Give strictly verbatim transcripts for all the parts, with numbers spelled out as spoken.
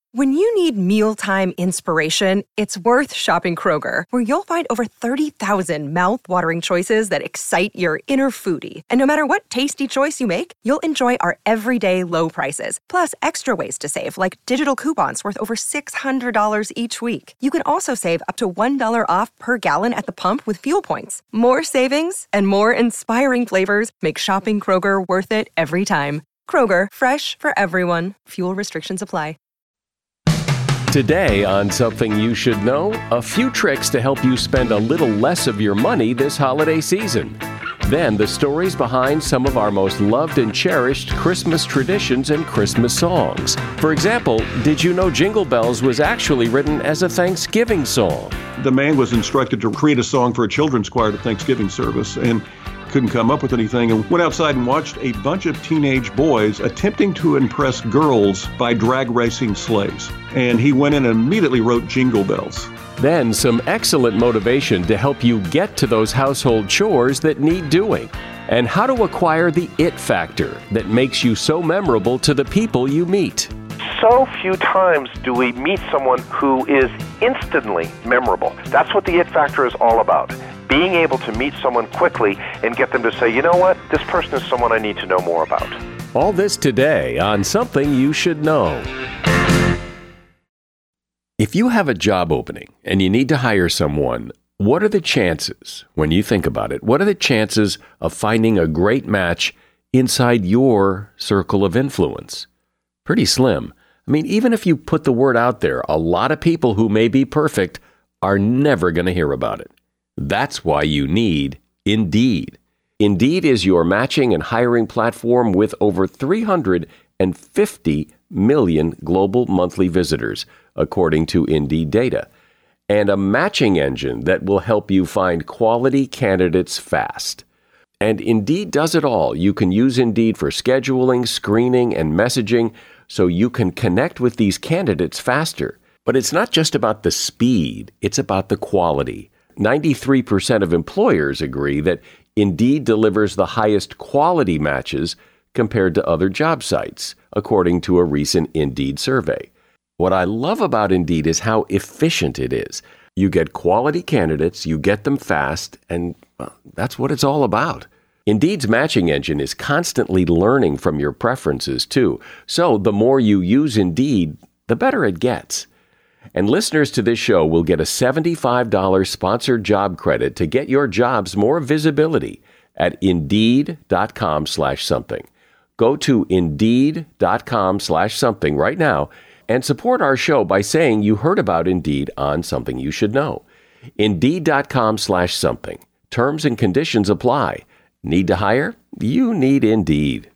When you need mealtime inspiration, it's worth shopping Kroger, where you'll find over thirty thousand mouth-watering choices that excite your inner foodie. And no matter what tasty choice you make, you'll enjoy our everyday low prices, plus extra ways to save, like digital coupons worth over six hundred dollars each week. You can also save up to one dollar off per gallon at the pump with fuel points. More savings and more inspiring flavors make shopping Kroger worth it every time. Kroger, fresh for everyone. Fuel restrictions apply. Today on Something You Should Know, a few tricks to help you spend a little less of your money this holiday season. Then the stories behind some of our most loved and cherished Christmas traditions and Christmas songs. For example, did you know Jingle Bells was actually written as a Thanksgiving song? The man was instructed to create a song for a children's choir at Thanksgiving service and couldn't come up with anything and went outside and watched a bunch of teenage boys attempting to impress girls by drag racing sleighs. And he went in and immediately wrote Jingle Bells. Then some excellent motivation to help you get to those household chores that need doing, and how to acquire the it factor that makes you so memorable to the people you meet. So few times do we meet someone who is instantly memorable. That's what the it factor is all about. Being able to meet someone quickly and get them to say, you know what, this person is someone I need to know more about. All this today on Something You Should Know. If you have a job opening and you need to hire someone, what are the chances, when you think about it, what are the chances of finding a great match inside your circle of influence? Pretty slim. I mean, even if you put the word out there, a lot of people who may be perfect are never going to hear about it. That's why you need Indeed. Indeed is your matching and hiring platform with over three hundred fifty million global monthly visitors, according to Indeed data, and a matching engine that will help you find quality candidates fast. And Indeed does it all. You can use Indeed for scheduling, screening, and messaging so you can connect with these candidates faster. But it's not just about the speed, it's about the quality. ninety-three percent of employers agree that Indeed delivers the highest quality matches compared to other job sites, according to a recent Indeed survey. What I love about Indeed is how efficient it is. You get quality candidates, you get them fast, and well, that's what it's all about. Indeed's matching engine is constantly learning from your preferences, too. So the more you use Indeed, the better it gets. And listeners to this show will get a seventy-five dollars sponsored job credit to get your jobs more visibility at Indeed.com slash something. Go to Indeed.com slash something right now and support our show by saying you heard about Indeed on Something You Should Know. Indeed.com slash something. Terms and conditions apply. Need to hire? You need Indeed.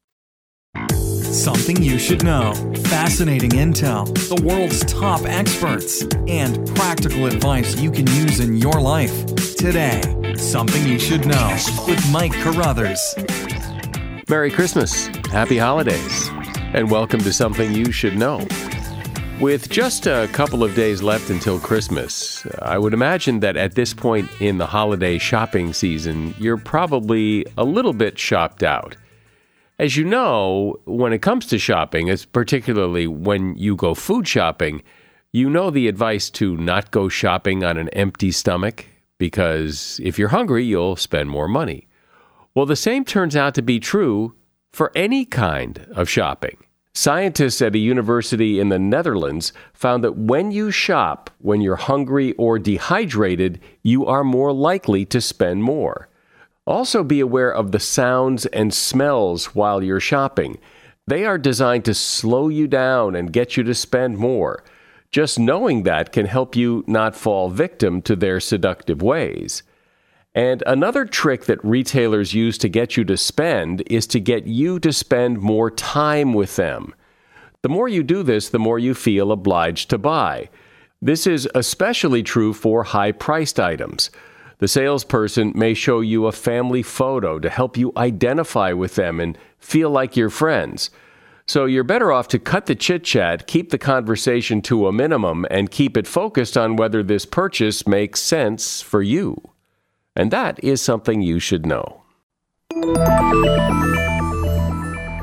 Something you should know. Fascinating intel, the world's top experts, and practical advice you can use in your life. Today, Something You Should Know with Mike Carruthers. Merry Christmas, Happy Holidays, and welcome to Something You Should Know. With just a couple of days left until Christmas, I would imagine that at this point in the holiday shopping season, you're probably a little bit shopped out. As you know, when it comes to shopping, it's particularly when you go food shopping, you know the advice to not go shopping on an empty stomach, because if you're hungry, you'll spend more money. Well, the same turns out to be true for any kind of shopping. Scientists at a university in the Netherlands found that when you shop, when you're hungry or dehydrated, you are more likely to spend more. Also be aware of the sounds and smells while you're shopping. They are designed to slow you down and get you to spend more. Just knowing that can help you not fall victim to their seductive ways. And another trick that retailers use to get you to spend is to get you to spend more time with them. The more you do this, the more you feel obliged to buy. This is especially true for high-priced items. The salesperson may show you a family photo to help you identify with them and feel like you're friends. So you're better off to cut the chit-chat, keep the conversation to a minimum, and keep it focused on whether this purchase makes sense for you. And that is something you should know.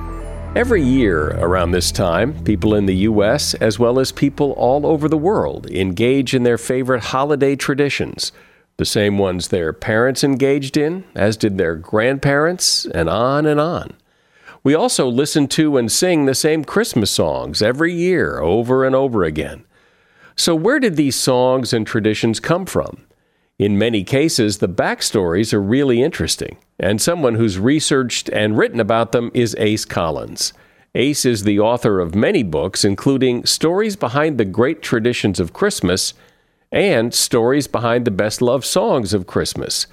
Every year around this time, people in the U S as well as people all over the world engage in their favorite holiday traditions, the same ones their parents engaged in, as did their grandparents, and on and on. We also listen to and sing the same Christmas songs every year over and over again. So where did these songs and traditions come from? In many cases, the backstories are really interesting, and someone who's researched and written about them is Ace Collins. Ace is the author of many books, including Stories Behind the Great Traditions of Christmas and Stories Behind the Best-Loved Songs of Christmas.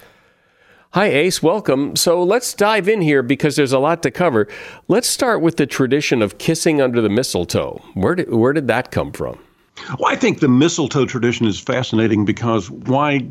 Hi, Ace. Welcome. So let's dive in here because there's a lot to cover. Let's start with the tradition of kissing under the mistletoe. Where did, where did that come from? Well, I think the mistletoe tradition is fascinating because why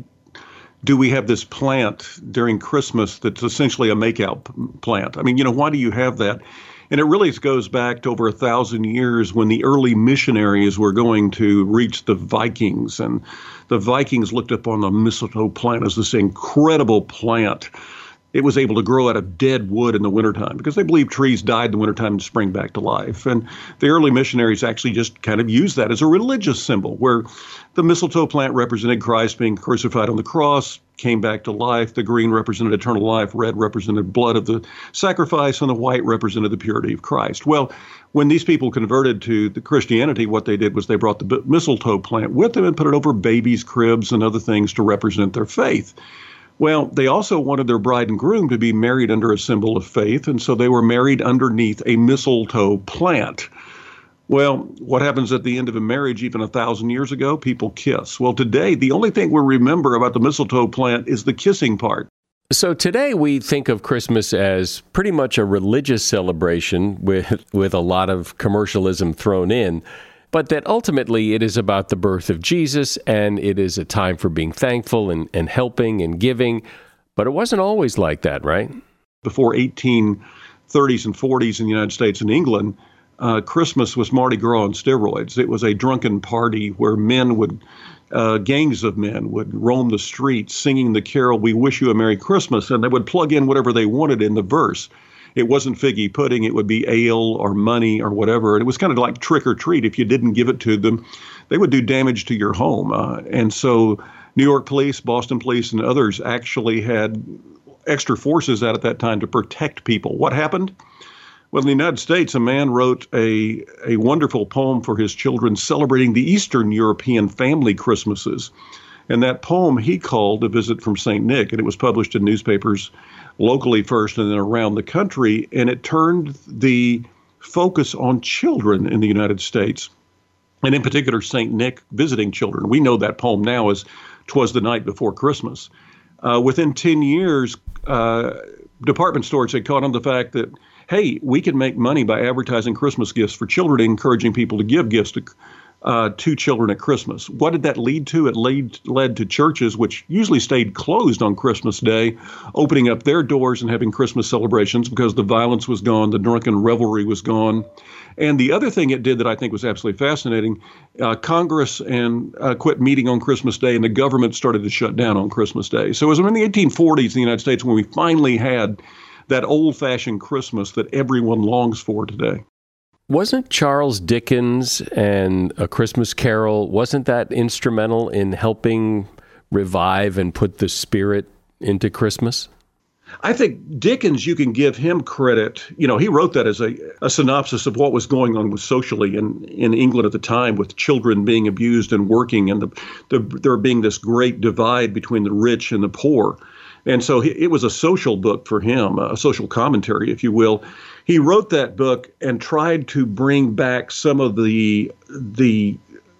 do we have this plant during Christmas that's essentially a makeout plant? I mean, you know, why do you have that? And it really goes back to over a thousand years when the early missionaries were going to reach the Vikings. And the Vikings looked upon the mistletoe plant as this incredible plant. It was able to grow out of dead wood in the wintertime because they believed trees died in the wintertime and spring back to life. And the early missionaries actually just kind of used that as a religious symbol where the mistletoe plant represented Christ being crucified on the cross, came back to life. The green represented eternal life, red represented blood of the sacrifice, and the white represented the purity of Christ. Well, when these people converted to the Christianity, what they did was they brought the mistletoe plant with them and put it over babies' cribs and other things to represent their faith. Well, they also wanted their bride and groom to be married under a symbol of faith, and so they were married underneath a mistletoe plant. Well, what happens at the end of a marriage, even a thousand years ago? People kiss. Well, today, the only thing we remember about the mistletoe plant is the kissing part. So today we think of Christmas as pretty much a religious celebration with, with a lot of commercialism thrown in, but that ultimately it is about the birth of Jesus, and it is a time for being thankful and, and helping and giving. But it wasn't always like that, right? Before eighteen thirties and forties in the United States and England, uh, Christmas was Mardi Gras on steroids. It was a drunken party where men would, uh, gangs of men would roam the streets singing the carol, "We Wish You a Merry Christmas," and they would plug in whatever they wanted in the verse. It wasn't figgy pudding. It would be ale or money or whatever. And it was kind of like trick or treat. If you didn't give it to them, they would do damage to your home. Uh, and so New York police, Boston police, and others actually had extra forces out at that time to protect people. What happened? Well, in the United States, a man wrote a, a wonderful poem for his children celebrating the Eastern European family Christmases. And that poem he called A Visit from Saint Nick, and it was published in newspapers locally first and then around the country, and it turned the focus on children in the United States, and in particular Saint Nick visiting children. We know that poem now as "'Twas the Night Before Christmas." Uh, within ten years, uh, department stores had caught on the fact that, hey, we can make money by advertising Christmas gifts for children, encouraging people to give gifts to Uh, to children at Christmas. What did that lead to? It lead, led to churches, which usually stayed closed on Christmas Day, opening up their doors and having Christmas celebrations because the violence was gone, the drunken revelry was gone. And the other thing it did that I think was absolutely fascinating, uh, Congress and uh, quit meeting on Christmas Day, and the government started to shut down on Christmas Day. So it was in the eighteen forties in the United States when we finally had that old-fashioned Christmas that everyone longs for today. Wasn't Charles Dickens and A Christmas Carol, wasn't that instrumental in helping revive and put the spirit into Christmas? I think Dickens, you can give him credit. You know, he wrote that as a, a synopsis of what was going on with socially in, in England at the time, with children being abused and working, and the, the, there being this great divide between the rich and the poor. And so he, it was a social book for him, a social commentary, if you will. He wrote that book and tried to bring back some of the, the,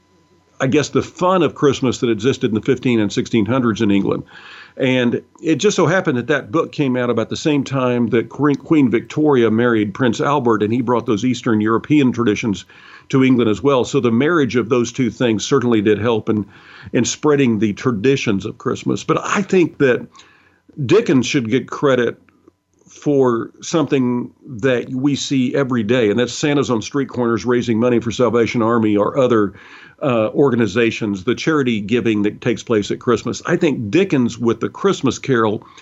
I guess, the fun of Christmas that existed in the fifteen and sixteen hundreds in England. And it just so happened that that book came out about the same time that Queen Victoria married Prince Albert, and he brought those Eastern European traditions to England as well. So the marriage of those two things certainly did help in, in spreading the traditions of Christmas. But I think that Dickens should get credit for something that we see every day, and that's Santa's on street corners raising money for Salvation Army or other uh, organizations, the charity giving that takes place at Christmas. I think Dickens, with the Christmas Carol,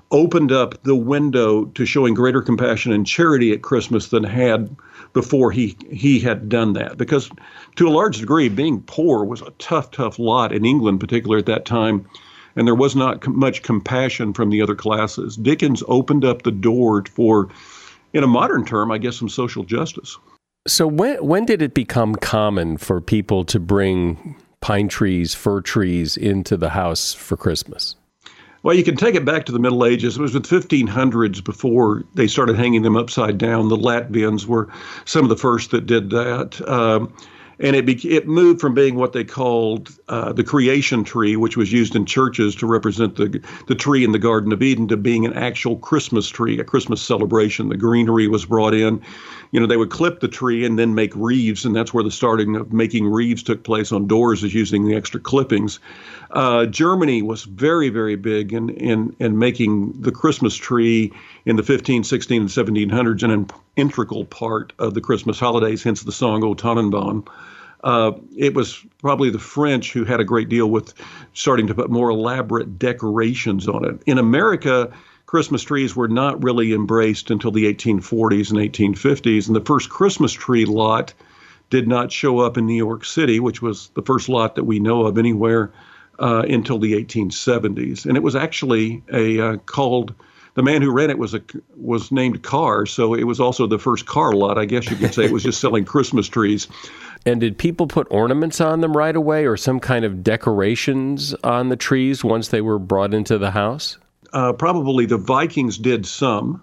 opened up the window to showing greater compassion and charity at Christmas than had before he he had done that. Because to a large degree, being poor was a tough, tough lot in England, particularly at that time, and there was not com- much compassion from the other classes. Dickens opened up the door for, in a modern term, I guess, some social justice. So when when did it become common for people to bring pine trees, fir trees into the house for Christmas? Well, you can take it back to the Middle Ages. It was the fifteen hundreds before they started hanging them upside down. The Latvians were some of the first that did that. Um, and it be, it moved from being what they called uh, the creation tree, which was used in churches to represent the the tree in the Garden of Eden, to being an actual Christmas tree, a Christmas celebration. The greenery was brought in. You know, they would clip the tree and then make wreaths, and that's where the starting of making wreaths took place on doors, is using the extra clippings. Uh, Germany was very, very big in, in, in making the Christmas tree in the fifteen, sixteen, and seventeen hundreds an integral part of the Christmas holidays, hence the song O Tannenbaum. Uh, it was probably the French who had a great deal with starting to put more elaborate decorations on it. In America, Christmas trees were not really embraced until the eighteen forties and eighteen fifties, and the first Christmas tree lot did not show up in New York City, which was the first lot that we know of anywhere, uh, until the eighteen seventies. And it was actually a uh, called, the man who ran it was a was named Carr, so it was also the first car lot, I guess you could say. It was just selling Christmas trees. And did people put ornaments on them right away, or some kind of decorations on the trees once they were brought into the house? Uh, probably the Vikings did some.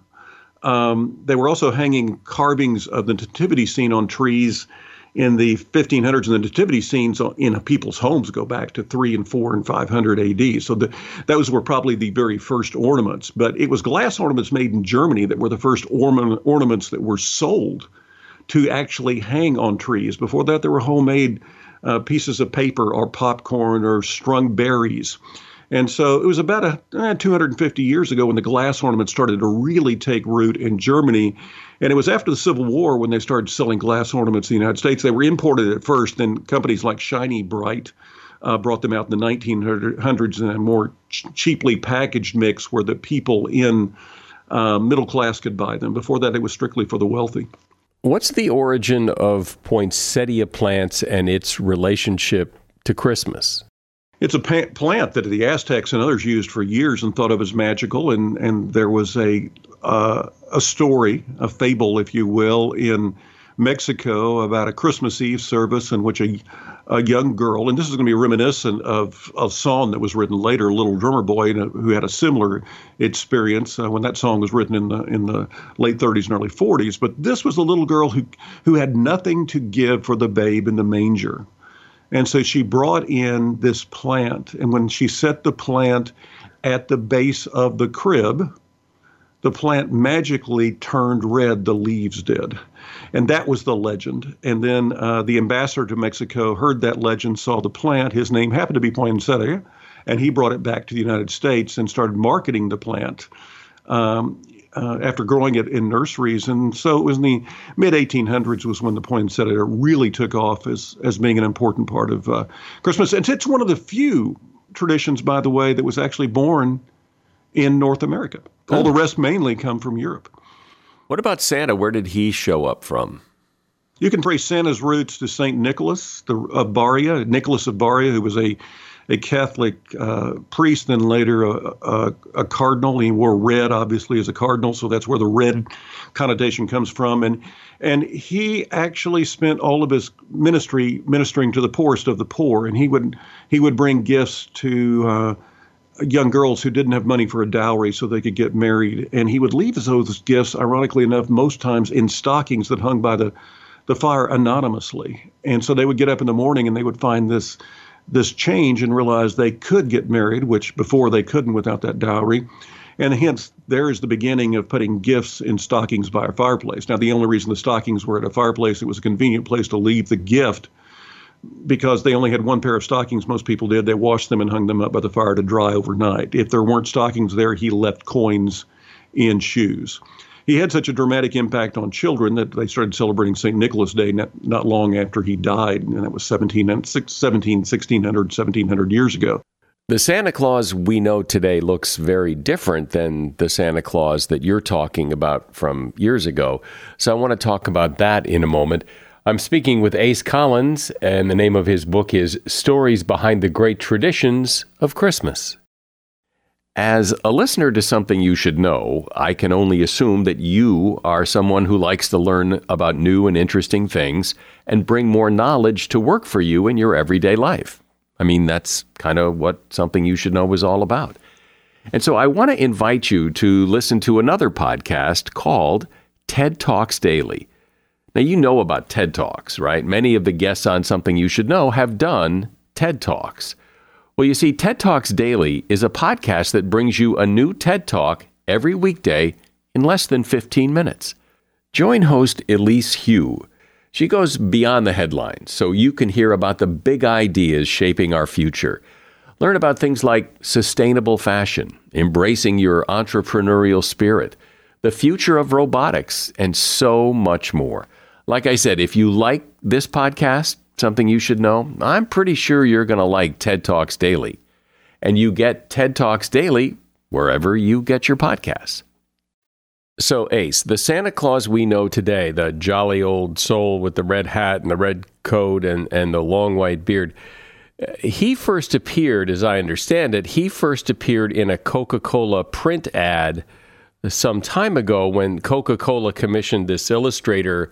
Um, they were also hanging carvings of the nativity scene on trees in the fifteen hundreds, and the nativity scenes in people's homes go back to three and four and five hundred A D. So the, those were probably the very first ornaments. But it was glass ornaments made in Germany that were the first ornament, ornaments that were sold to actually hang on trees. Before that, there were homemade uh, pieces of paper or popcorn or strung berries. And so it was about a, eh, two hundred fifty years ago when the glass ornament started to really take root in Germany. And it was after the Civil War when they started selling glass ornaments in the United States. They were imported at first, then companies like Shiny Bright uh, brought them out in the nineteen hundreds in a more ch- cheaply packaged mix where the people in uh, middle class could buy them. Before that, it was strictly for the wealthy. What's the origin of poinsettia plants and its relationship to Christmas? It's a pa- plant that the Aztecs and others used for years and thought of as magical. And, and there was a uh, a story, a fable, if you will, in Mexico about a Christmas Eve service in which a, a young girl, and this is going to be reminiscent of a song that was written later, Little Drummer Boy, who had a similar experience uh, when that song was written in the in the late thirties and early forties. But this was a little girl who who had nothing to give for the babe in the manger. And so she brought in this plant, and when she set the plant at the base of the crib, the plant magically turned red, the leaves did. And that was the legend. And then uh, the ambassador to Mexico heard that legend, saw the plant. His name happened to be poinsettia, and he brought it back to the United States and started marketing the plant um, uh, after growing it in nurseries. And so it was in the mid eighteen hundreds was when the poinsettia really took off as, as being an important part of uh, Christmas. And it's one of the few traditions, by the way, that was actually born in North America. All the rest mainly come from Europe. What about Santa? Where did he show up from? You can trace Santa's roots to Saint Nicholas the, of Baria, Nicholas of Baria, who was a, a Catholic uh, priest, then later a, a, a cardinal. He wore red, obviously, as a cardinal, so that's where the red connotation comes from. And and he actually spent all of his ministry ministering to the poorest of the poor, and he would he would bring gifts to uh, young girls who didn't have money for a dowry so they could get married. And he would leave those gifts, ironically enough, most times in stockings that hung by the, the fire anonymously. And so they would get up in the morning and they would find this this change and realize they could get married, which before they couldn't without that dowry. And hence, there is the beginning of putting gifts in stockings by a fireplace. Now, the only reason the stockings were at a fireplace, it was a convenient place to leave the gift, because they only had one pair of stockings, most people did. They washed them and hung them up by the fire to dry overnight. If there weren't stockings there, he left coins in shoes. He had such a dramatic impact on children that they started celebrating Saint Nicholas Day not, not long after he died, and that was seventeen, sixteen hundred, seventeen hundred years ago. The Santa Claus we know today looks very different than the Santa Claus that you're talking about from years ago. So I want to talk about that in a moment. I'm speaking with Ace Collins, and the name of his book is Stories Behind the Great Traditions of Christmas. As a listener to Something You Should Know, I can only assume that you are someone who likes to learn about new and interesting things and bring more knowledge to work for you in your everyday life. I mean, that's kind of what Something You Should Know is all about. And so I want to invite you to listen to another podcast called TED Talks Daily. Now, you know about TED Talks, right? Many of the guests on Something You Should Know have done TED Talks. Well, you see, TED Talks Daily is a podcast that brings you a new TED Talk every weekday in less than fifteen minutes. Join host Elise Hu. She goes beyond the headlines, so you can hear about the big ideas shaping our future. Learn about things like sustainable fashion, embracing your entrepreneurial spirit, the future of robotics, and so much more. Like I said, if you like this podcast, Something You Should Know, I'm pretty sure you're going to like TED Talks Daily. And you get TED Talks Daily wherever you get your podcasts. So, Ace, the Santa Claus we know today, the jolly old soul with the red hat and the red coat and, and the long white beard, he first appeared, as I understand it, he first appeared in a Coca-Cola print ad some time ago when Coca-Cola commissioned this illustrator,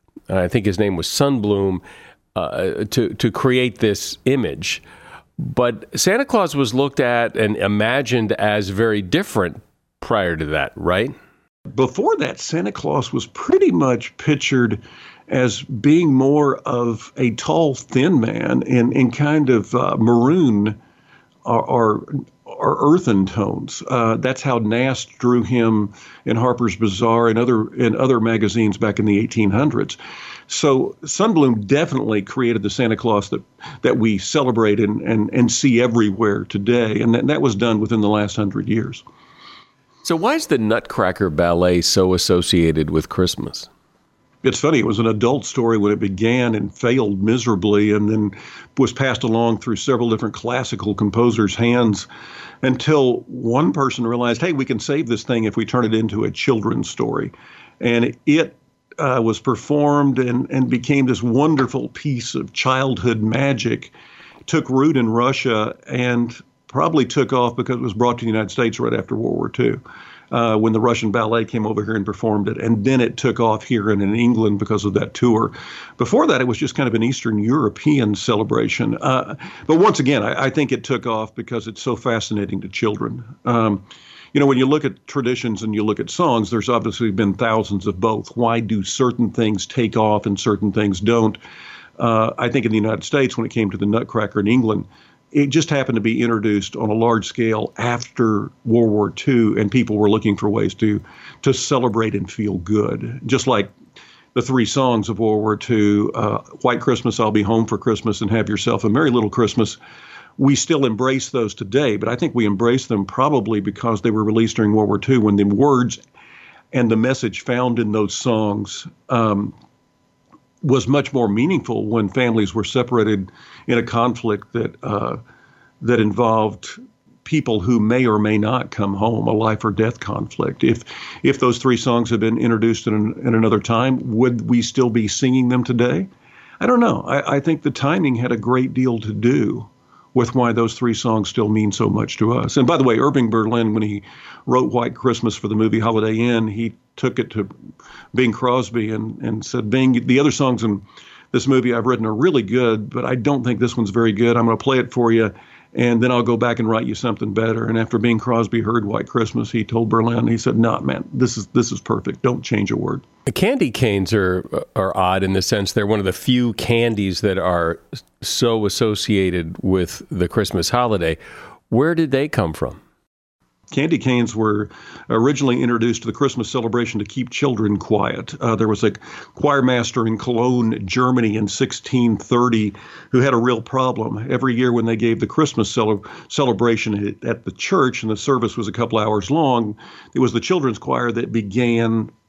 I think his name was Sunbloom, uh, to, to create this image. But Santa Claus was looked at and imagined as very different prior to that, right? Before that, Santa Claus was pretty much pictured as being more of a tall, thin man in, in kind of uh, maroon or, or, or earthen tones. Uh, that's how Nast drew him in Harper's Bazaar and other in other magazines back in the eighteen hundreds. So Sunbloom definitely created the Santa Claus that, that we celebrate and, and, and see everywhere today. And that, that was done within the last hundred years. So why is the Nutcracker Ballet so associated with Christmas? It's funny, it was an adult story when it began and failed miserably and then was passed along through several different classical composers' hands until one person realized, hey, we can save this thing if we turn it into a children's story. And it uh, was performed and, and became this wonderful piece of childhood magic, took root in Russia and probably took off because it was brought to the United States right after World War Two, uh, when the Russian ballet came over here and performed it. And then it took off here and in England because of that tour. Before that, it was just kind of an Eastern European celebration. Uh, but once again, I, I think it took off because it's so fascinating to children. Um, you know, when you look at traditions and you look at songs, there's obviously been thousands of both. Why do certain things take off and certain things don't? Uh, I think in the United States, when it came to the Nutcracker in England, it just happened to be introduced on a large scale after World War Two, and people were looking for ways to to celebrate and feel good. Just like the three songs of World War Two, uh, White Christmas, I'll Be Home for Christmas, and Have Yourself a Merry Little Christmas. We still embrace those today, but I think we embrace them probably because they were released during World War Two when the words and the message found in those songs um, was much more meaningful when families were separated in a conflict that uh, that involved people who may or may not come home, a life or death conflict. If if those three songs had been introduced in, in another time, would we still be singing them today? I don't know. I, I think the timing had a great deal to do with why those three songs still mean so much to us. And by the way, Irving Berlin, when he wrote White Christmas for the movie Holiday Inn, he took it to Bing Crosby and, and said, Bing, the other songs in this movie I've written are really good, but I don't think this one's very good. I'm going to play it for you, and then I'll go back and write you something better. And after Bing Crosby heard White Christmas, he told Berlin, he said, nah, man, this is this is perfect. Don't change a word. Candy canes are are odd in the sense they're one of the few candies that are so associated with the Christmas holiday. Where did they come from? Candy canes were originally introduced to the Christmas celebration to keep children quiet. Uh, there was a choir master in Cologne, Germany in sixteen thirty who had a real problem. Every year when they gave the Christmas cele- celebration at the church and the service was a couple hours long, it was the children's choir that began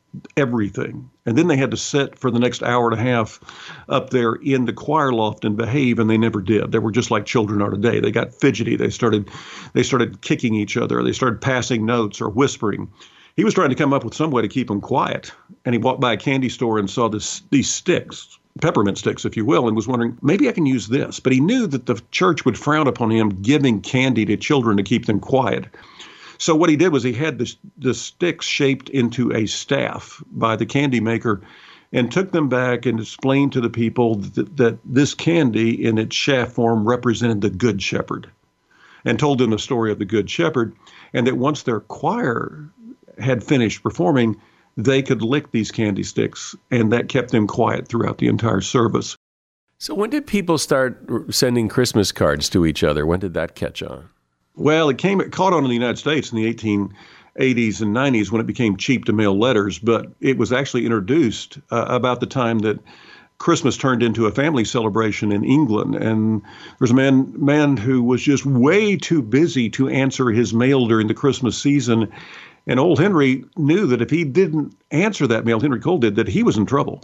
everything. And then they had to sit for the next hour and a half up there in the choir loft and behave, and they never did. They were just like children are today. They got fidgety. They started, they started kicking each other. They started passing notes or whispering. He was trying to come up with some way to keep them quiet. And he walked by a candy store and saw this, these sticks, peppermint sticks, if you will, and was wondering, maybe I can use this. But he knew that the church would frown upon him giving candy to children to keep them quiet. So what he did was he had the, the sticks shaped into a staff by the candy maker and took them back and explained to the people that, that this candy in its shaft form represented the Good Shepherd, and told them the story of the Good Shepherd, and that once their choir had finished performing, they could lick these candy sticks, and that kept them quiet throughout the entire service. So when did people start sending Christmas cards to each other? When did that catch on? Well, it came, it caught on in the United States in the eighteen eighties and nineties when it became cheap to mail letters, but it was actually introduced uh, about the time that Christmas turned into a family celebration in England. And there was a man, man who was just way too busy to answer his mail during the Christmas season. And old Henry knew that if he didn't answer that mail, Henry Cole did, that he was in trouble,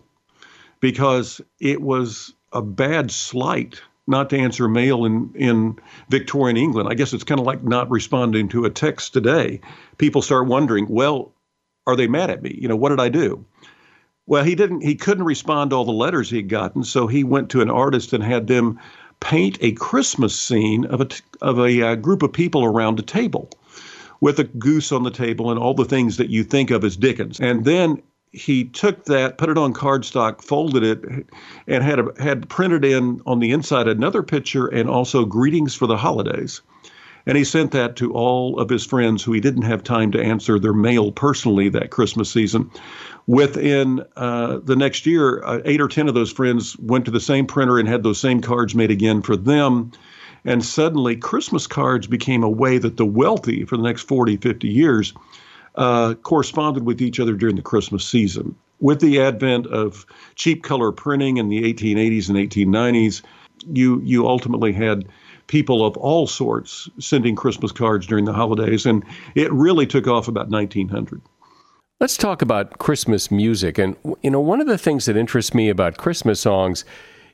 because it was a bad slight not to answer mail in, in Victorian England. I guess it's kind of like not responding to a text today. People start wondering, well, are they mad at me? You know, what did I do? Well, he didn't, he couldn't respond to all the letters he'd gotten. So he went to an artist and had them paint a Christmas scene of a, of a uh, group of people around a table with a goose on the table and all the things that you think of as Dickens. And then he took that, put it on cardstock, folded it, and had a, had printed in on the inside another picture and also greetings for the holidays. And he sent that to all of his friends who he didn't have time to answer their mail personally that Christmas season. Within uh, the next year, uh, eight or ten of those friends went to the same printer and had those same cards made again for them. And suddenly Christmas cards became a way that the wealthy for the next forty, fifty years uh, corresponded with each other during the Christmas season. With the advent of cheap color printing in the eighteen eighties and eighteen nineties, you you ultimately had people of all sorts sending Christmas cards during the holidays, and it really took off about nineteen hundred. Let's talk about Christmas music. And, you know, one of the things that interests me about Christmas songs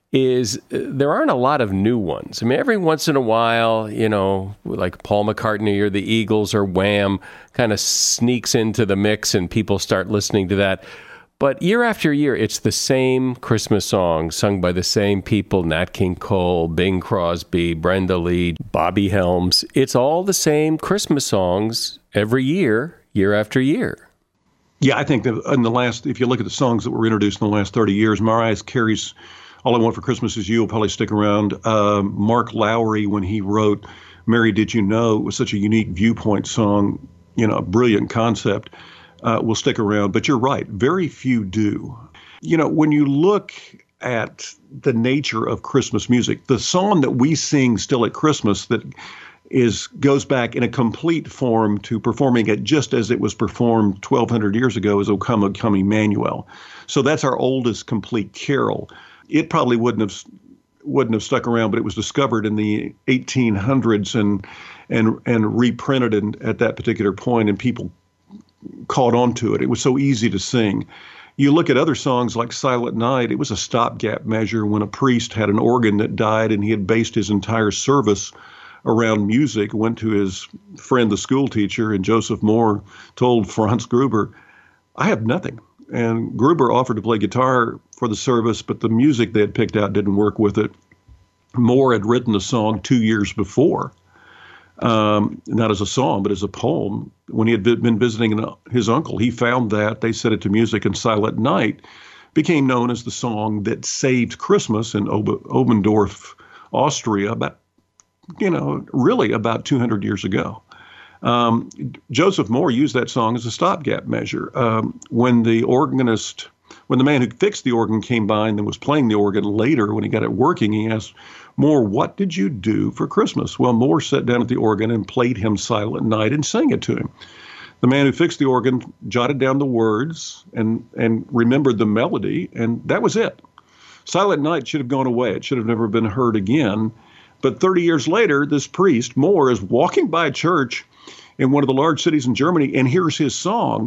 is uh, there aren't a lot of new ones. I mean, every once in a while, you know, like Paul McCartney or the Eagles or Wham kind of sneaks into the mix and people start listening to that. But year after year, it's the same Christmas song sung by the same people, Nat King Cole, Bing Crosby, Brenda Lee, Bobby Helms. It's all the same Christmas songs every year, year after year. Yeah, I think that in the last, if you look at the songs that were introduced in the last thirty years, Mariah Carey's All I Want for Christmas Is You will probably stick around. Uh, Mark Lowry, when he wrote Mary Did You Know, it was such a unique viewpoint song, you know, a brilliant concept, uh, will stick around. But you're right, very few do. You know, when you look at the nature of Christmas music, the song that we sing still at Christmas that is goes back in a complete form to performing it just as it was performed twelve hundred years ago is O Come, O Come Emmanuel. So that's our oldest complete carol. It probably wouldn't have wouldn't have stuck around, but it was discovered in the eighteen hundreds and and and reprinted in, at that particular point, and people caught on to it. It was so easy to sing. You look at other songs like Silent Night, it was a stopgap measure when a priest had an organ that died and he had based his entire service around music, went to his friend, the school teacher, and Joseph Moore told Franz Gruber, I have nothing. And Gruber offered to play guitar for the service, but the music they had picked out didn't work with it. Moore had written the song two years before, um, not as a song, but as a poem. When he had been visiting his uncle, he found that, they set it to music, and Silent Night became known as the song that saved Christmas in Ob- Obendorf, Austria, about you know, really about two hundred years ago. Um, Joseph Moore used that song as a stopgap measure. Um, when the organist, when the man who fixed the organ came by and then was playing the organ later, when he got it working, he asked Moore, what did you do for Christmas? Well, Moore sat down at the organ and played him Silent Night and sang it to him. The man who fixed the organ jotted down the words and, and remembered the melody, and that was it. Silent Night should have gone away. It should have never been heard again. But thirty years later, this priest, Moore, is walking by a church in one of the large cities in Germany and hears his song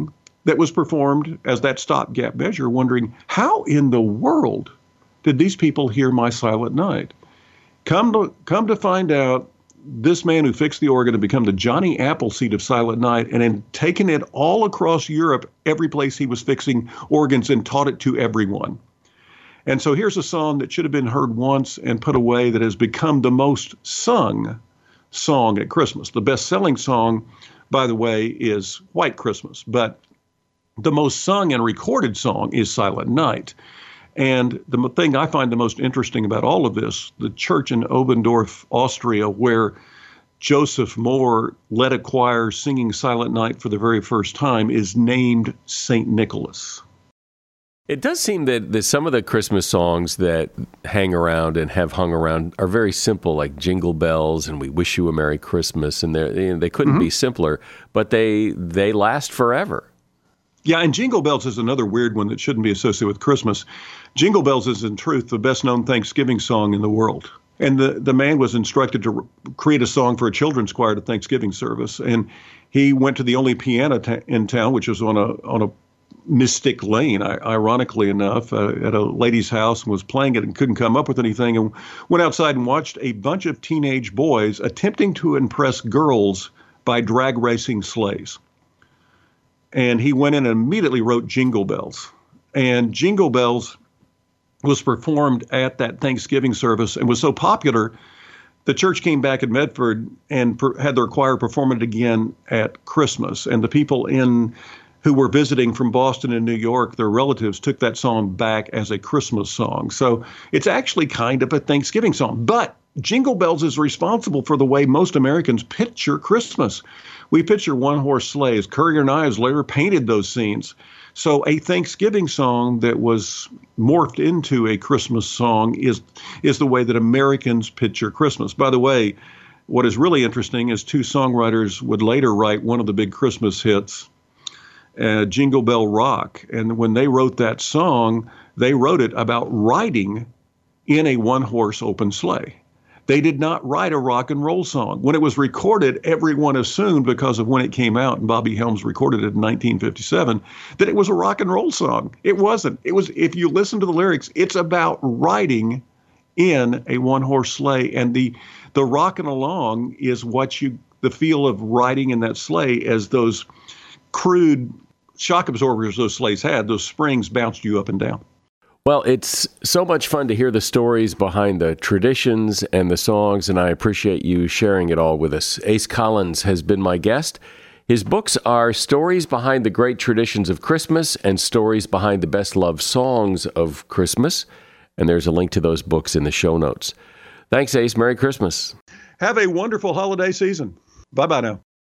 that was performed as that stopgap measure, wondering, how in the world did these people hear My Silent Night? Come to, come to find out, this man who fixed the organ had become the Johnny Appleseed of Silent Night, and had taken it all across Europe, every place he was fixing organs, and taught it to everyone. And so here's a song that should have been heard once and put away that has become the most sung song at Christmas. The best-selling song, by the way, is White Christmas, but the most sung and recorded song is Silent Night. And the thing I find the most interesting about all of this, the church in Obendorf, Austria, where Joseph Mohr led a choir singing Silent Night for the very first time, is named Saint Nicholas. It does seem that, that some of the Christmas songs that hang around and have hung around are very simple, like Jingle Bells and We Wish You a Merry Christmas, and you know, they couldn't mm-hmm. be simpler, but they they last forever. Yeah, and Jingle Bells is another weird one that shouldn't be associated with Christmas. Jingle Bells is, in truth, the best-known Thanksgiving song in the world. And the, the man was instructed to re- create a song for a children's choir at a Thanksgiving service. And he went to the only piano ta- in town, which was on a on a mystic lane, I, ironically enough, uh, at a lady's house, and was playing it and couldn't come up with anything, and went outside and watched a bunch of teenage boys attempting to impress girls by drag racing sleighs. And he went in and immediately wrote Jingle Bells. And Jingle Bells was performed at that Thanksgiving service and was so popular, the church came back in Medford and per- had their choir perform it again at Christmas. And the people in who were visiting from Boston and New York, their relatives, took that song back as a Christmas song. So it's actually kind of a Thanksgiving song. But Jingle Bells is responsible for the way most Americans picture Christmas. We picture one-horse sleighs. Currier and Ives later painted those scenes. So a Thanksgiving song that was morphed into a Christmas song is is the way that Americans picture Christmas. By the way, what is really interesting is two songwriters would later write one of the big Christmas hits, uh, Jingle Bell Rock. And when they wrote that song, they wrote it about riding in a one-horse open sleigh. They did not write a rock and roll song. When it was recorded, everyone assumed, because of when it came out, and Bobby Helms recorded it in nineteen fifty-seven, that it was a rock and roll song. It wasn't. It was, if you listen to the lyrics, it's about riding in a one-horse sleigh. And the the rocking along is what you, the feel of riding in that sleigh, as those crude shock absorbers those sleighs had, those springs bounced you up and down. Well, it's so much fun to hear the stories behind the traditions and the songs, and I appreciate you sharing it all with us. Ace Collins has been my guest. His books are Stories Behind the Great Traditions of Christmas and Stories Behind the Best Loved Songs of Christmas, and there's a link to those books in the show notes. Thanks, Ace. Merry Christmas. Have a wonderful holiday season. Bye-bye now.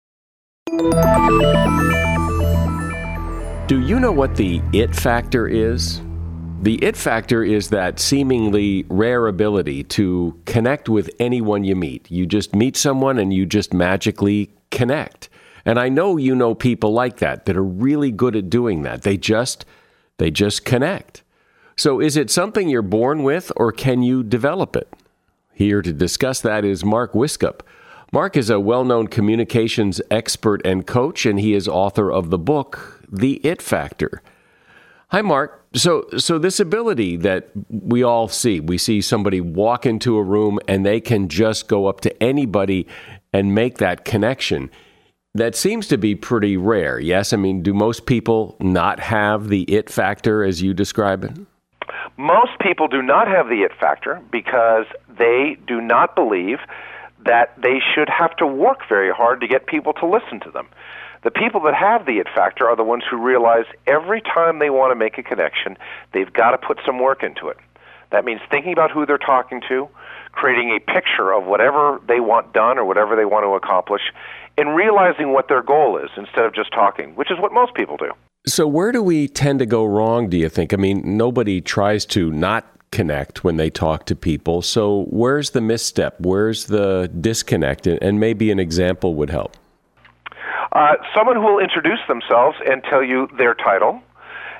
Do you know what the it factor is? The it factor is that seemingly rare ability to connect with anyone you meet. You just meet someone and you just magically connect. And I know you know people like that, that are really good at doing that. They just, they just connect. So is it something you're born with, or can you develop it? Here to discuss that is Mark Wiskup. Mark is a well-known communications expert and coach, and he is author of the book, The It Factor. Hi, Mark. So so this ability that we all see, we see somebody walk into a room and they can just go up to anybody and make that connection. That seems to be pretty rare, yes? I mean, do most people not have the it factor as you describe it? Most people do not have the it factor because they do not believe that they should have to work very hard to get people to listen to them. The people that have the it factor are the ones who realize every time they want to make a connection, they've got to put some work into it. That means thinking about who they're talking to, creating a picture of whatever they want done or whatever they want to accomplish, and realizing what their goal is instead of just talking, which is what most people do. So where do we tend to go wrong, do you think? I mean, nobody tries to not connect when they talk to people. So where's the misstep? Where's the disconnect? And maybe an example would help. Uh, someone who will introduce themselves and tell you their title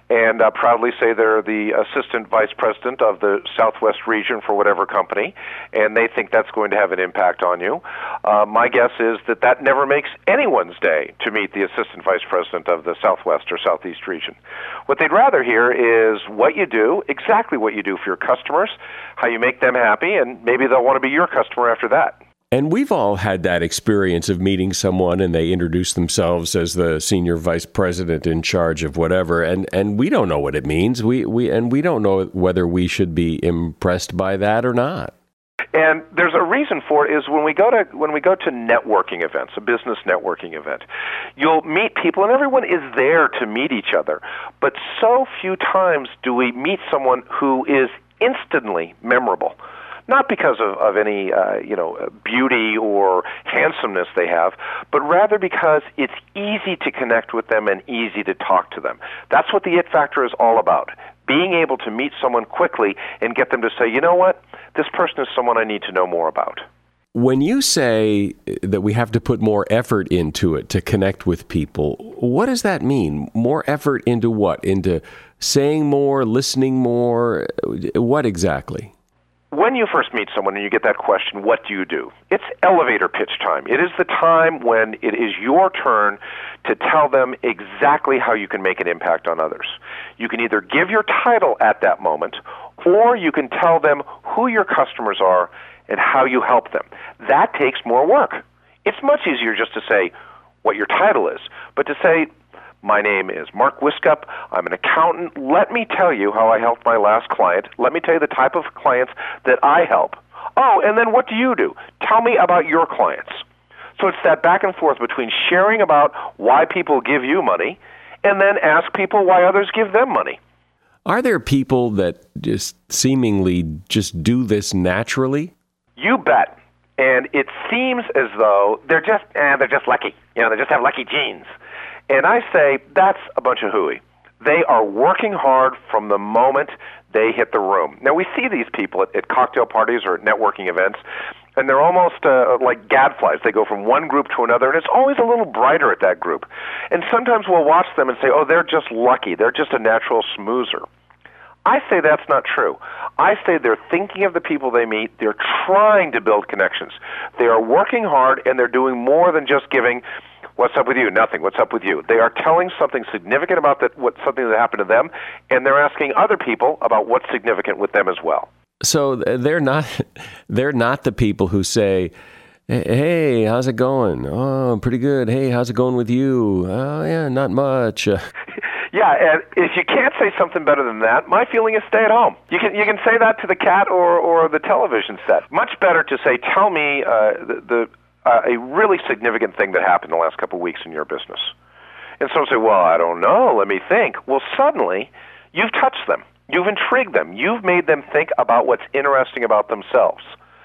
and uh, proudly say they're the assistant vice president of the Southwest region for whatever company, and they think that's going to have an impact on you. Uh, my guess is that that never makes anyone's day to meet the assistant vice president of the Southwest or Southeast region. What they'd rather hear is what you do, exactly what you do for your customers, how you make them happy, and maybe they'll want to be your customer after that. And we've all had that experience of meeting someone and they introduce themselves as the senior vice president in charge of whatever, and, and we don't know what it means. We we and we don't know whether we should be impressed by that or not. And there's a reason for it is when we go to when we go to networking events, a business networking event, you'll meet people and everyone is there to meet each other. But so few times do we meet someone who is instantly memorable. Not because of, of any, uh, you know, beauty or handsomeness they have, but rather because it's easy to connect with them and easy to talk to them. That's what the it factor is all about. Being able to meet someone quickly and get them to say, you know what, this person is someone I need to know more about. When you say that we have to put more effort into it to connect with people, what does that mean? More effort into what? Into saying more, listening more? What exactly? When you first meet someone and you get that question, what do you do? It's elevator pitch time. It is the time when it is your turn to tell them exactly how you can make an impact on others. You can either give your title at that moment, or you can tell them who your customers are and how you help them. That takes more work. It's much easier just to say what your title is, but to say, my name is Mark Wiskup. I'm an accountant. Let me tell you how I helped my last client. Let me tell you the type of clients that I help. Oh, and then what do you do? Tell me about your clients. So it's that back and forth between sharing about why people give you money and then ask people why others give them money. Are there people that just seemingly just do this naturally? You bet. And it seems as though they're just, eh, they're just lucky. You know, they just have lucky genes. And I say that's a bunch of hooey. They are working hard from the moment they hit the room. Now, we see these people at, at cocktail parties or at networking events, and they're almost uh, like gadflies. They go from one group to another, and it's always a little brighter at that group. And sometimes we'll watch them and say, oh, they're just lucky. They're just a natural smoozer. I say that's not true. I say they're thinking of the people they meet. They're trying to build connections. They are working hard, and they're doing more than just giving, what's up with you? Nothing. What's up with you? They are telling something significant about that, what something that happened to them, and they're asking other people about what's significant with them as well. So they're not they're not the people who say, hey, how's it going? Oh, pretty good. Hey, how's it going with you? Oh, yeah, not much. Yeah, and if you can't say something better than that, my feeling is stay at home. You can you can say that to the cat or, or the television set. Much better to say, tell me uh, the, the uh, a really significant thing that happened in the last couple of weeks in your business. And some say, well, I don't know, let me think. Well, suddenly, you've touched them. You've intrigued them. You've made them think about what's interesting about themselves.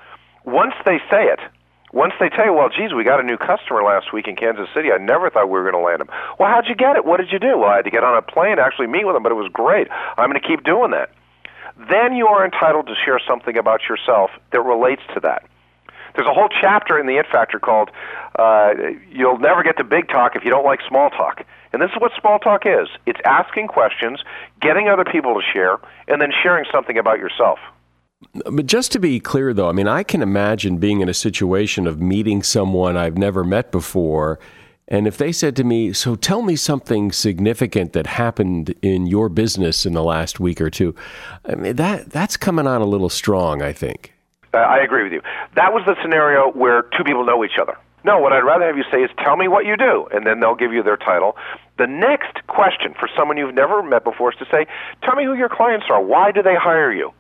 Once they say it, once they tell you, well, geez, we got a new customer last week in Kansas City. I never thought we were going to land him. Well, how'd you get it? What did you do? Well, I had to get on a plane to actually meet with him, but it was great. I'm going to keep doing that. Then you are entitled to share something about yourself that relates to that. There's a whole chapter in the It Factor called uh, You'll Never Get to Big Talk If You Don't Like Small Talk. And this is what small talk is. It's asking questions, getting other people to share, and then sharing something about yourself. But just to be clear, though, I mean, I can imagine being in a situation of meeting someone I've never met before, and if they said to me, so tell me something significant that happened in your business in the last week or two, I mean, that that's coming on a little strong, I think. Uh, I agree with you. That was the scenario where two people know each other. No, what I'd rather have you say is, tell me what you do, and then they'll give you their title. The next question for someone you've never met before is to say, tell me who your clients are. Why do they hire you?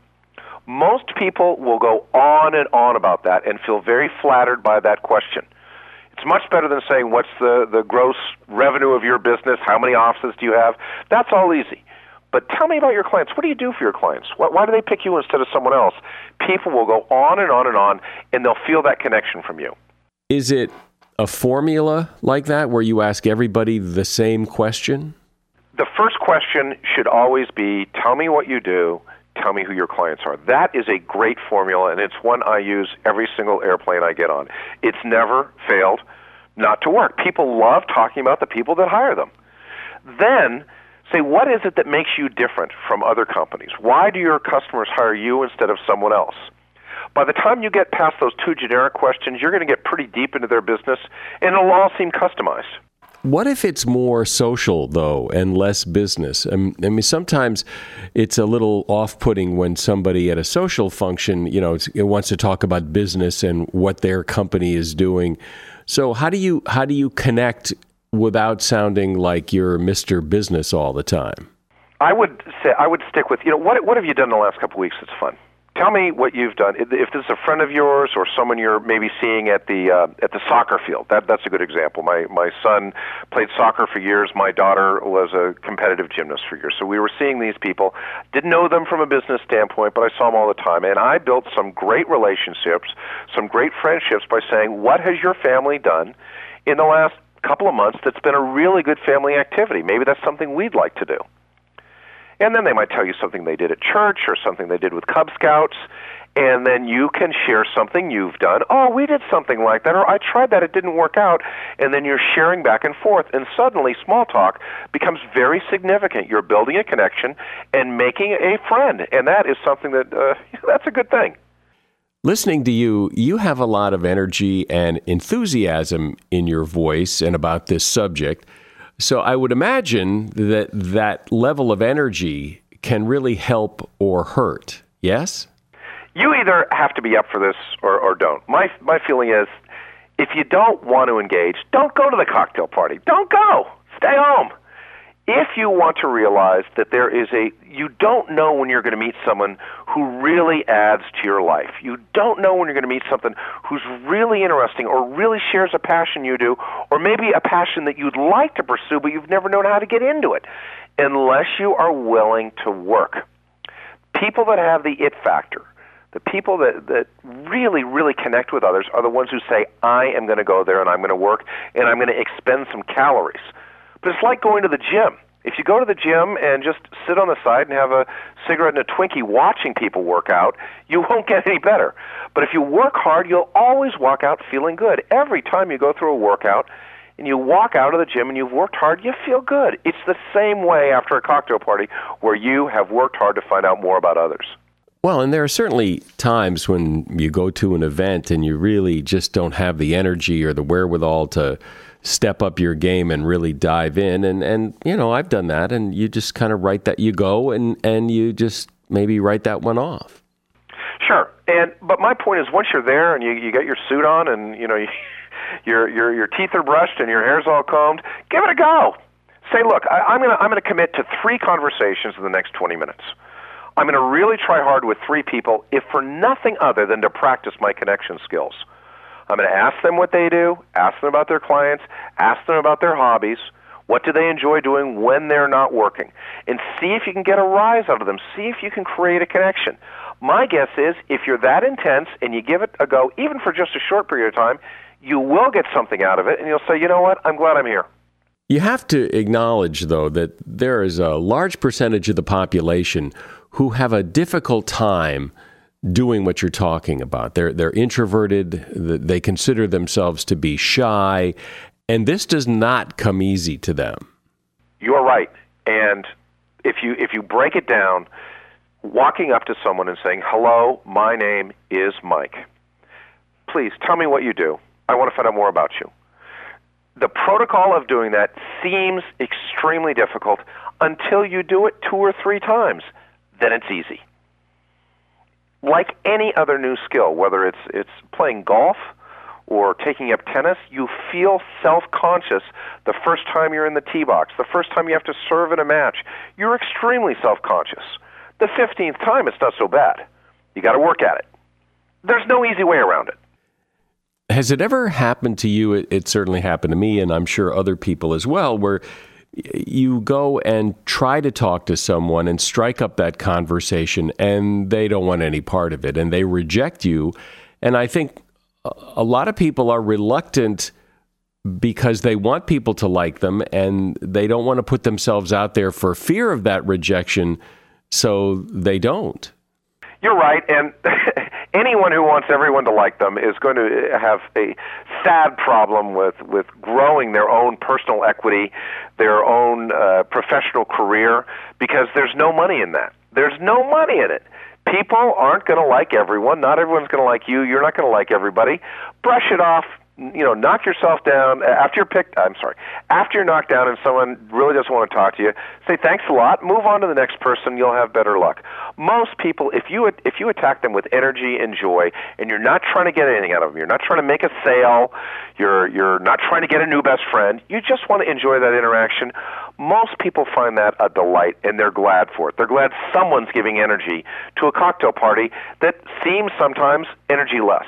Most people will go on and on about that and feel very flattered by that question. It's much better than saying, what's the, the gross revenue of your business? How many offices do you have? That's all easy. But tell me about your clients. What do you do for your clients? Why, why do they pick you instead of someone else? People will go on and on and on, and they'll feel that connection from you. Is it a formula like that where you ask everybody the same question? The first question should always be, tell me what you do, tell me who your clients are. That is a great formula, and it's one I use every single airplane I get on. It's never failed not to work. People love talking about the people that hire them. Then Say, what is it that makes you different from other companies? Why do your customers hire you instead of someone else? By the time you get past those two generic questions, you're going to get pretty deep into their business, and it'll all seem customized. What if it's more social, though, and less business? I mean, sometimes it's a little off-putting when somebody at a social function, you know, it wants to talk about business and what their company is doing. So how do you how do you connect without sounding like you're Mister Business all the time? I would say I would stick with, you know, what what have you done in the last couple of weeks that's fun? Tell me what you've done. If this is a friend of yours or someone you're maybe seeing at the uh, at the soccer field, that that's a good example. My my son played soccer for years. My daughter was a competitive gymnast for years. So we were seeing these people. Didn't know them from a business standpoint, but I saw them all the time. And I built some great relationships, some great friendships by saying, what has your family done in the last couple of months that's been a really good family activity? Maybe that's something we'd like to do. And then they might tell you something they did at church or something they did with Cub Scouts, and then you can share something you've done. Oh, we did something like that, or I tried that, it didn't work out, and then you're sharing back and forth, and suddenly small talk becomes very significant. You're building a connection and making a friend, and that is something that, uh, that's a good thing. Listening to you, you have a lot of energy and enthusiasm in your voice and about this subject. So I would imagine that that level of energy can really help or hurt, yes? You either have to be up for this or, or don't. My my feeling is, if you don't want to engage, don't go to the cocktail party. Don't go. Stay home. If you want to realize that there is a, you don't know when you're going to meet someone who really adds to your life. You don't know when you're going to meet someone who's really interesting or really shares a passion you do, or maybe a passion that you'd like to pursue, but you've never known how to get into it, unless you are willing to work. People that have the it factor, the people that, that really, really connect with others are the ones who say, I am going to go there and I'm going to work and I'm going to expend some calories. But it's like going to the gym. If you go to the gym and just sit on the side and have a cigarette and a Twinkie watching people work out, you won't get any better. But if you work hard, you'll always walk out feeling good. Every time you go through a workout and you walk out of the gym and you've worked hard, you feel good. It's the same way after a cocktail party where you have worked hard to find out more about others. Well, and there are certainly times when you go to an event and you really just don't have the energy or the wherewithal to step up your game and really dive in. And, and you know, I've done that. And you just kind of write that, you go and, and you just maybe write that one off. Sure. And but my point is, once you're there and you, you get your suit on and, you know, you, your, your, your teeth are brushed and your hair's all combed, give it a go. Say, look, I, I'm going to I'm going to commit to three conversations in the next twenty minutes. I'm going to really try hard with three people, if for nothing other than to practice my connection skills. I'm going to ask them what they do, ask them about their clients, ask them about their hobbies, what do they enjoy doing when they're not working, and see if you can get a rise out of them, see if you can create a connection. My guess is, if you're that intense and you give it a go, even for just a short period of time, you will get something out of it, and you'll say, you know what, I'm glad I'm here. You have to acknowledge, though, that there is a large percentage of the population who have a difficult time doing what you're talking about. They're they're introverted, they consider themselves to be shy, and this does not come easy to them. You're right. And if you if you break it down, walking up to someone and saying, hello, my name is Mike. Please tell me what you do. I want to find out more about you. The protocol of doing that seems extremely difficult until you do it two or three times. Then it's easy. Like any other new skill, whether it's it's playing golf or taking up tennis, you feel self-conscious the first time you're in the tee box, the first time you have to serve in a match. You're extremely self-conscious. The fifteenth time, it's not so bad. You got to work at it. There's no easy way around it. Has it ever happened to you? It, it certainly happened to me, and I'm sure other people as well, where you go and try to talk to someone and strike up that conversation, and they don't want any part of it, and they reject you. And I think a lot of people are reluctant because they want people to like them, and they don't want to put themselves out there for fear of that rejection, so they don't. You're right, and anyone who wants everyone to like them is going to have a sad problem with, with growing their own personal equity, their own uh, professional career, because there's no money in that. There's no money in it. People aren't going to like everyone. Not everyone's going to like you. You're not going to like everybody. Brush it off. You know, knock yourself down after you're picked. I'm sorry. After you're knocked down and someone really doesn't want to talk to you, say thanks a lot. Move on to the next person. You'll have better luck. Most people, if you if you attack them with energy and joy, and you're not trying to get anything out of them, you're not trying to make a sale, you're you're not trying to get a new best friend. You just want to enjoy that interaction. Most people find that a delight, and they're glad for it. They're glad someone's giving energy to a cocktail party that seems sometimes energy-less.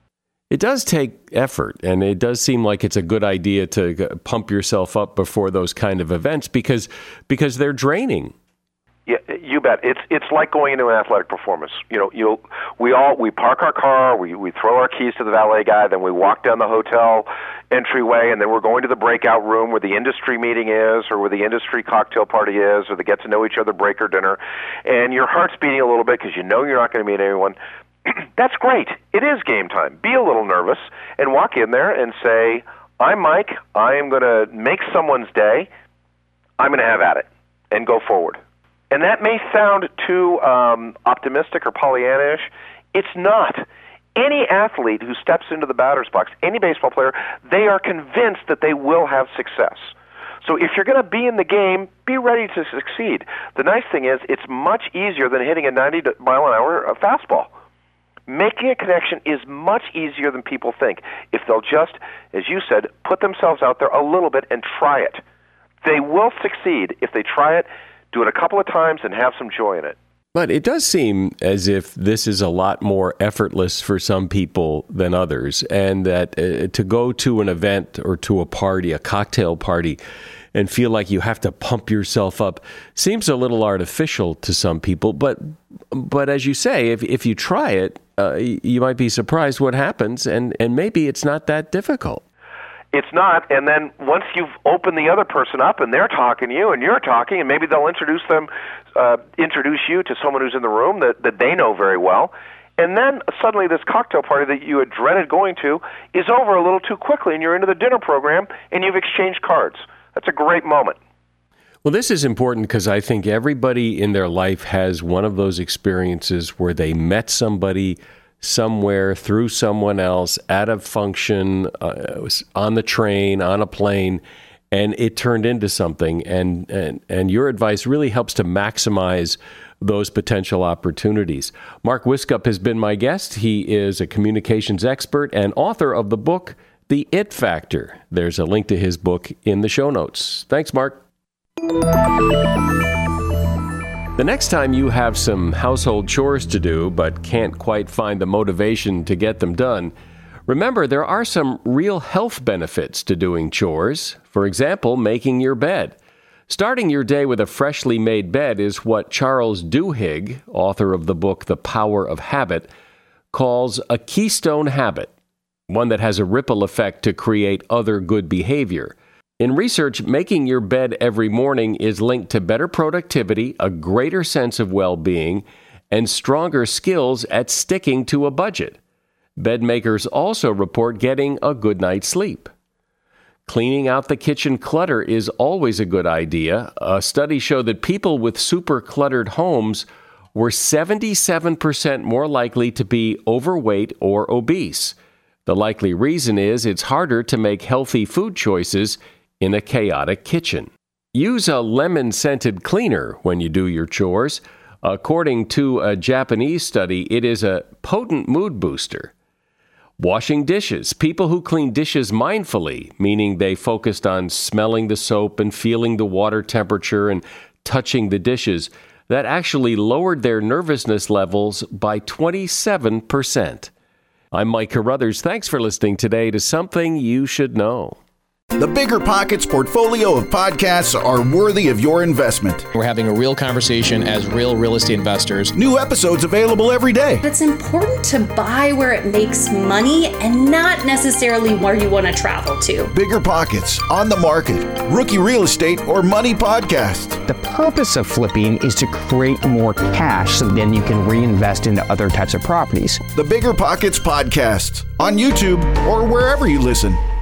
It does take effort, and it does seem like it's a good idea to pump yourself up before those kind of events because because they're draining. Yeah, you bet. It's it's like going into an athletic performance. You know, you we all we park our car, we we throw our keys to the valet guy, then we walk down the hotel entryway, and then we're going to the breakout room where the industry meeting is, or where the industry cocktail party is, or the get to know each other break or dinner, and your heart's beating a little bit because you know you're not going to meet anyone. That's great. It is game time. Be a little nervous and walk in there and say, I'm Mike. I am going to make someone's day. I'm going to have at it and go forward. And that may sound too um, optimistic or Pollyannish. It's not. Any athlete who steps into the batter's box, any baseball player, they are convinced that they will have success. So if you're going to be in the game, be ready to succeed. The nice thing is it's much easier than hitting a ninety mile an hour fastball. Making a connection is much easier than people think if they'll just, as you said, put themselves out there a little bit and try it. They will succeed if they try it, do it a couple of times, and have some joy in it. But it does seem as if this is a lot more effortless for some people than others, and that uh, to go to an event or to a party, a cocktail party, and feel like you have to pump yourself up seems a little artificial to some people. But but as you say, if if you try it, uh, you might be surprised what happens, and, and maybe it's not that difficult. It's not, and then once you've opened the other person up and they're talking to you and you're talking, and maybe they'll introduce them, uh, introduce you to someone who's in the room that, that they know very well, and then suddenly this cocktail party that you had dreaded going to is over a little too quickly, and you're into the dinner program and you've exchanged cards. That's a great moment. Well, this is important because I think everybody in their life has one of those experiences where they met somebody somewhere through someone else at a function, uh, on the train, on a plane, and it turned into something. And, and, and your advice really helps to maximize those potential opportunities. Mark Wiskup has been my guest. He is a communications expert and author of the book, The It Factor. There's a link to his book in the show notes. Thanks, Mark. The next time you have some household chores to do but can't quite find the motivation to get them done, remember there are some real health benefits to doing chores. For example, making your bed. Starting your day with a freshly made bed is what Charles Duhigg, author of the book The Power of Habit, calls a keystone habit, one that has a ripple effect to create other good behavior. In research, making your bed every morning is linked to better productivity, a greater sense of well-being, and stronger skills at sticking to a budget. Bed makers also report getting a good night's sleep. Cleaning out the kitchen clutter is always a good idea. A study showed that people with super cluttered homes were seventy-seven percent more likely to be overweight or obese. The likely reason is it's harder to make healthy food choices in a chaotic kitchen. Use a lemon-scented cleaner when you do your chores. According to a Japanese study, it is a potent mood booster. Washing dishes. People who clean dishes mindfully, meaning they focused on smelling the soap and feeling the water temperature and touching the dishes, that actually lowered their nervousness levels by twenty-seven percent. I'm Mike Carruthers. Thanks for listening today to Something You Should Know. The Bigger Pockets portfolio of podcasts are worthy of your investment. We're having a real conversation as real real estate investors. New episodes available every day. It's important to buy where it makes money and not necessarily where you want to travel to. Bigger Pockets, On the Market, Rookie Real Estate, or Money Podcast. The purpose of flipping is to create more cash so then you can reinvest into other types of properties. The Bigger Pockets Podcast on YouTube or wherever you listen.